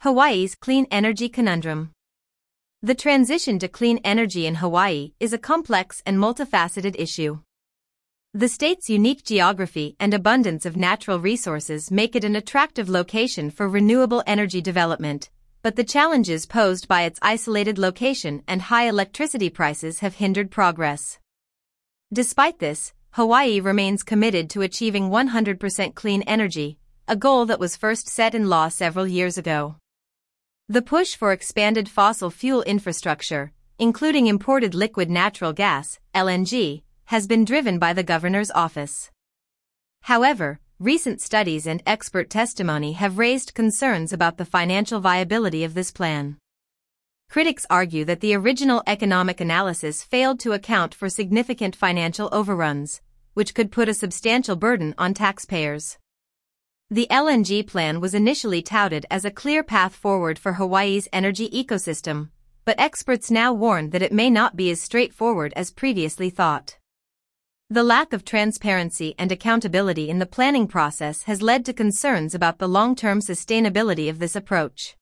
Hawaii's clean energy conundrum. The transition to clean energy in Hawaii is a complex and multifaceted issue. The state's unique geography and abundance of natural resources make it an attractive location for renewable energy development, but the challenges posed by its isolated location and high electricity prices have hindered progress. Despite this, Hawaii remains committed to achieving 100% clean energy, a goal that was first set in law several years ago. The push for expanded fossil fuel infrastructure, including imported liquid natural gas, LNG, has been driven by the governor's office. However, recent studies and expert testimony have raised concerns about the financial viability of this plan. Critics argue that the original economic analysis failed to account for significant financial overruns, which could put a substantial burden on taxpayers. The LNG plan was initially touted as a clear path forward for Hawaii's energy ecosystem, but experts now warn that it may not be as straightforward as previously thought. The lack of transparency and accountability in the planning process has led to concerns about the long-term sustainability of this approach.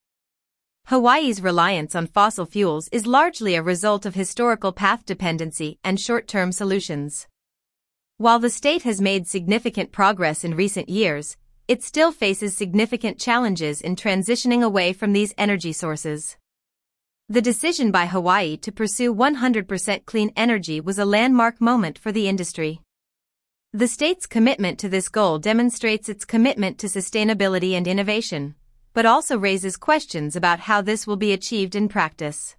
Hawaii's reliance on fossil fuels is largely a result of historical path dependency and short-term solutions. While the state has made significant progress in recent years, it still faces significant challenges in transitioning away from these energy sources. The decision by Hawaii to pursue 100% clean energy was a landmark moment for the industry. The state's commitment to this goal demonstrates its commitment to sustainability and innovation, but also raises questions about how this will be achieved in practice.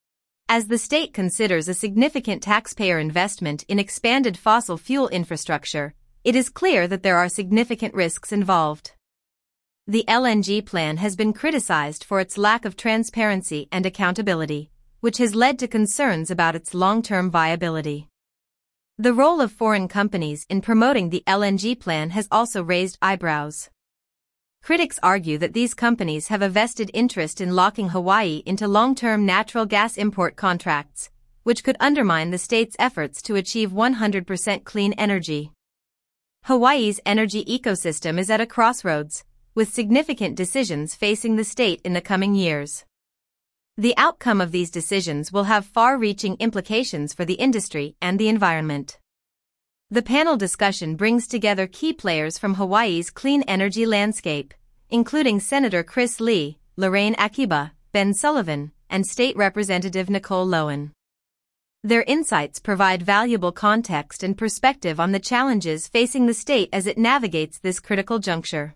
As the state considers a significant taxpayer investment in expanded fossil fuel infrastructure, it is clear that there are significant risks involved. The LNG plan has been criticized for its lack of transparency and accountability, which has led to concerns about its long-term viability. The role of foreign companies in promoting the LNG plan has also raised eyebrows. Critics argue that these companies have a vested interest in locking Hawaii into long-term natural gas import contracts, which could undermine the state's efforts to achieve 100% clean energy. Hawaii's energy ecosystem is at a crossroads, with significant decisions facing the state in the coming years. The outcome of these decisions will have far-reaching implications for the industry and the environment. The panel discussion brings together key players from Hawaii's clean energy landscape, including Senator Chris Lee, Lorraine Akiba, Ben Sullivan, and State Representative Nicole Lowen. Their insights provide valuable context and perspective on the challenges facing the state as it navigates this critical juncture.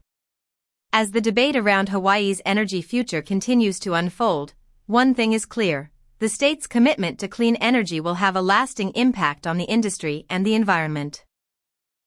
As the debate around Hawaii's energy future continues to unfold, one thing is clear: the state's commitment to clean energy will have a lasting impact on the industry and the environment.